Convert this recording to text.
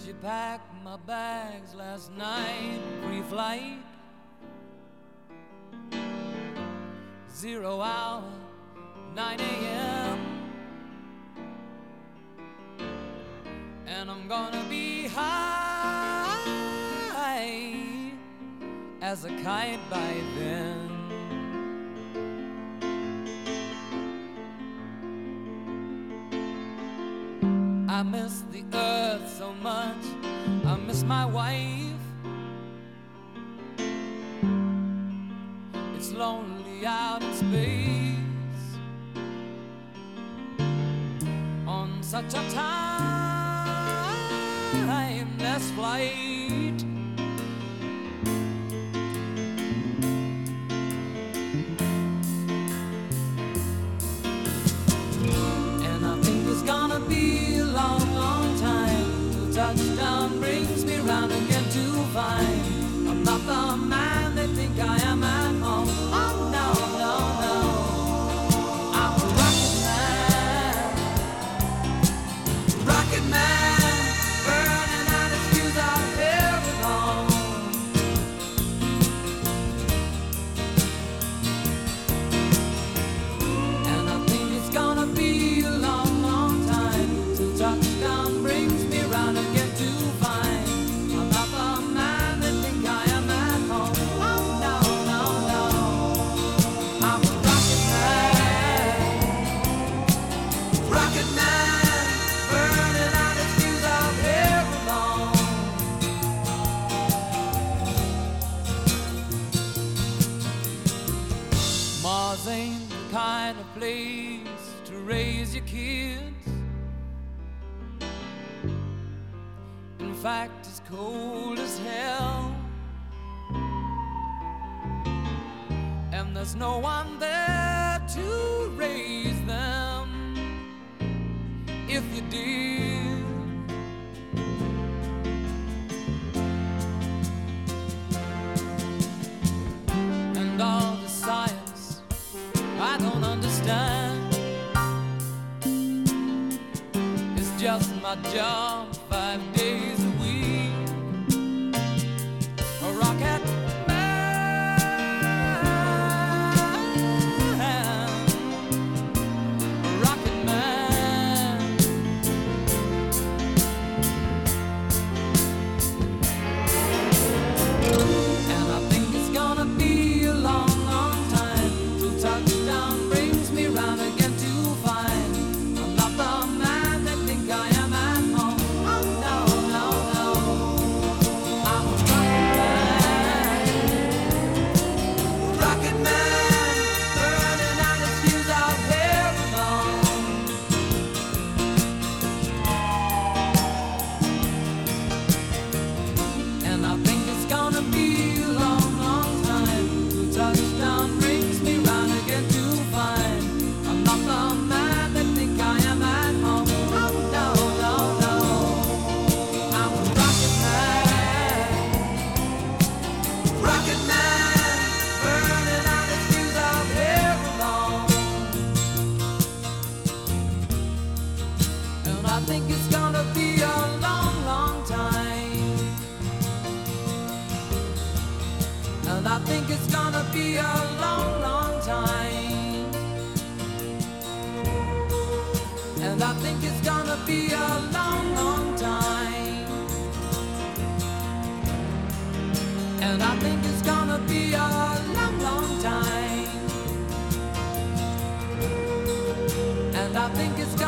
She packed my bags last night, pre-flight, 0 hour, 9 a.m. And I'm gonna be high as a kite by then. I miss the earth so much, I miss my wife. It's lonely out in space on such a timeless flight. And I think it's gonna be a long, long time till touchdown brings me round again to find I'm not the man they think I am at home. Oh no, no, no, I'm a rocket man, burning out his fuse out here alone. And I think it's gonna be a long, long time till touchdown brings me round again to find I'm not the man they think I am at home. Oh no, no, no, I'm a rocket man, burning out his fuse out here alone. Mars ain't the kind of place to raise your kids. In fact, it's cold as hell, and there's no one there to raise them if you did. And all the science I don't understand, it's just my job 5 days a week. A rocket man, a rocket man. And I think it's gonna be a long, long time till touchdown brings me round again to find I'm not the man they think I am at home. Oh no, no, no, I'm a rocket man, burning out his fuse out here alone. And I think it's gonna be a long, long time till touchdown brings me round again to find I'm not the man they think I am at home. Oh no, no, no, I'm a rocket man, burning out his fuse out here alone. And I think it's gonna be a long, long time. And I think it's gonna be a long, long time. And I think it's gonna be a long, long time. And I think it's gonna be a long, long time. And I think it's